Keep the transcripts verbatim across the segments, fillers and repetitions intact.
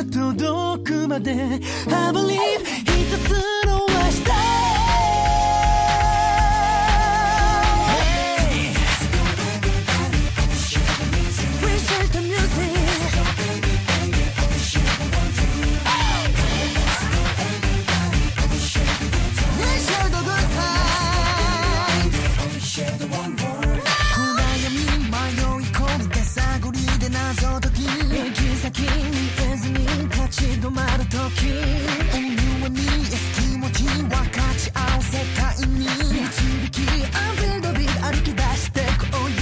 届くまで I believe 一つの明日止まるとき思わに気持ち分かち合う世界に導き I'm filled with 歩き出してこう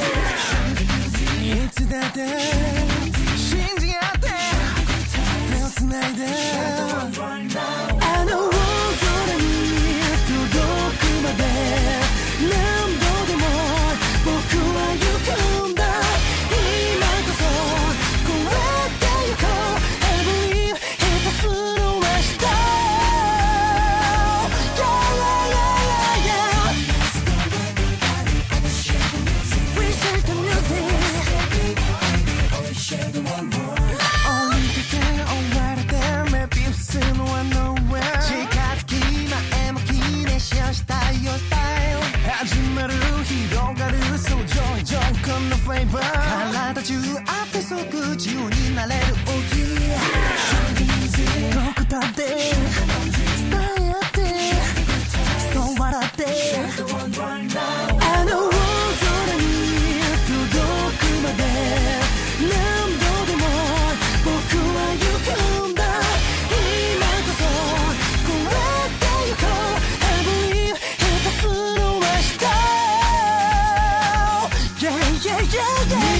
Yeah いつだって信じ合って手をつないであの空に届くまで何度でも僕は行くんだ今こそ超えてゆこう体中あって即自由になれる Oh yeah どこだって伝え合ってそう笑ってあの空に届くまで何度でも僕は行くんだ今こそ超えてゆこう I believe 一つの明日 Yeah yeah yeah yeah